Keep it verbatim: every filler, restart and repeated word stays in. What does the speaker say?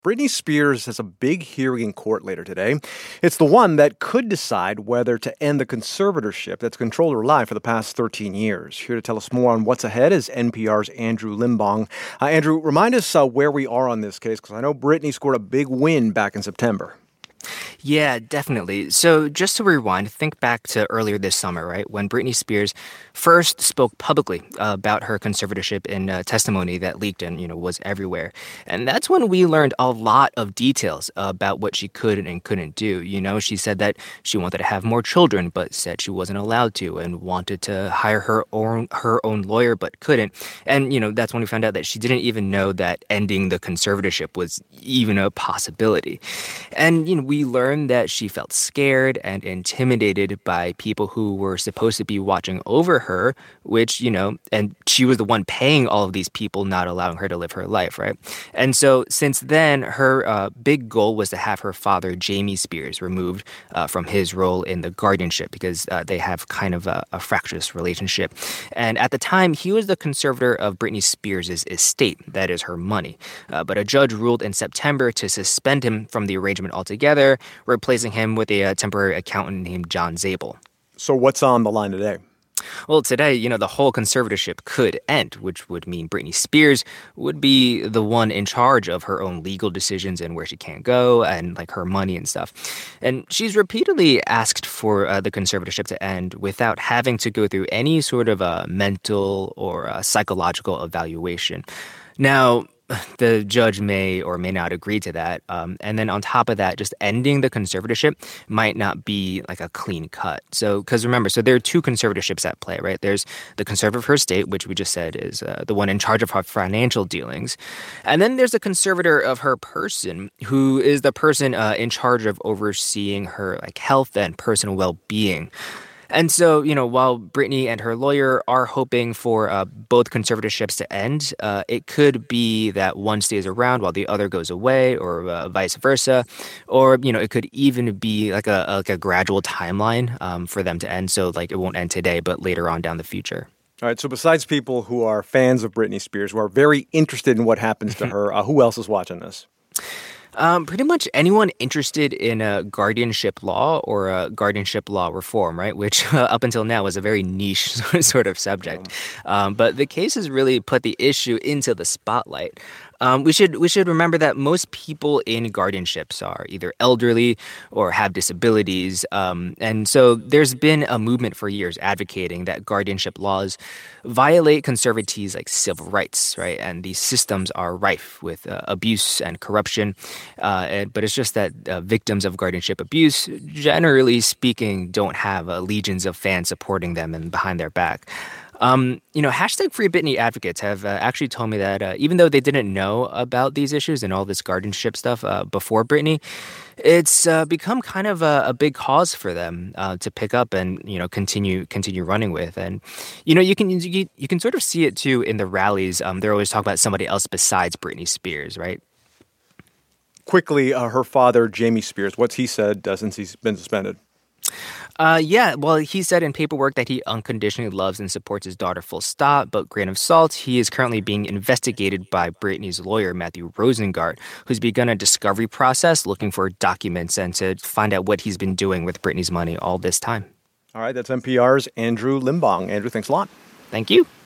Britney Spears has a big hearing in court later today. It's the one that could decide whether to end the conservatorship that's controlled her life for the past thirteen years. Here to tell us more on what's ahead is N P R's Andrew Limbong. Uh, Andrew, remind us uh, where we are on this case, because I know Britney scored a big win back in September. Yeah, definitely. So just to rewind, think back to earlier this summer, right, when Britney Spears first spoke publicly uh, about her conservatorship in uh, testimony that leaked and, you know, was everywhere. And that's when we learned a lot of details about what she could and couldn't do. You know, she said that she wanted to have more children, but said she wasn't allowed to, and wanted to hire her own her own lawyer, but couldn't. And, you know, that's when we found out that she didn't even know that ending the conservatorship was even a possibility. And, you know, we learned that she felt scared and intimidated by people who were supposed to be watching over her, which, you know, and she was the one paying all of these people, not allowing her to live her life, right? And so since then, her uh, big goal was to have her father, Jamie Spears, removed uh, from his role in the guardianship because uh, they have kind of a, a fractious relationship. And at the time, he was the conservator of Britney Spears' estate, that is her money. Uh, but a judge ruled in September to suspend him from the arrangement altogether, replacing him with a uh, temporary accountant named John Zabel. So what's on the line today? Well, today, you know, the whole conservatorship could end, which would mean Britney Spears would be the one in charge of her own legal decisions and where she can't go and, like, her money and stuff. And she's repeatedly asked for uh, the conservatorship to end without having to go through any sort of a mental or a psychological evaluation. Now, the judge may or may not agree to that. Um, and then on top of that, just ending the conservatorship might not be like a clean cut. So, because remember, so there are two conservatorships at play, right? There's the conservator of her estate, which we just said is uh, the one in charge of her financial dealings. And then there's the conservator of her person, who is the person uh, in charge of overseeing her like health and personal well-being. And so, you know, while Britney and her lawyer are hoping for uh, both conservatorships to end, uh, it could be that one stays around while the other goes away, or uh, vice versa. Or, you know, it could even be like a like a gradual timeline um, for them to end. So, like, it won't end today, but later on down the future. All right, so besides people who are fans of Britney Spears, who are very interested in what happens to her, uh, who else is watching this? Um, pretty much anyone interested in a guardianship law or a guardianship law reform, right? Which uh, up until now was a very niche sort of subject. Um, but the case has really put the issue into the spotlight. Um, we should we should remember that most people in guardianships are either elderly or have disabilities. Um, and so there's been a movement for years advocating that guardianship laws violate conservatees' like civil rights, right? And these systems are rife with uh, abuse and corruption. Uh, and, but it's just that uh, victims of guardianship abuse, generally speaking, don't have uh, legions of fans supporting them and behind their back. Um, you know, hashtag Free Britney advocates have uh, actually told me that uh, even though they didn't know about these issues and all this guardianship stuff uh, before Britney, it's uh, become kind of a, a big cause for them uh, to pick up and, you know, continue continue running with. And, you know, you can you, you can sort of see it, too, in the rallies. Um, they're always talking about somebody else besides Britney Spears, right? Quickly, uh, her father, Jamie Spears, what's he said uh, since he's been suspended? Uh, yeah, well, he said in paperwork that he unconditionally loves and supports his daughter, full stop, but grain of salt, he is currently being investigated by Britney's lawyer, Matthew Rosengart, who's begun a discovery process looking for documents and to find out what he's been doing with Britney's money all this time. All right, that's N P R's Andrew Limbong. Andrew, thanks a lot. Thank you.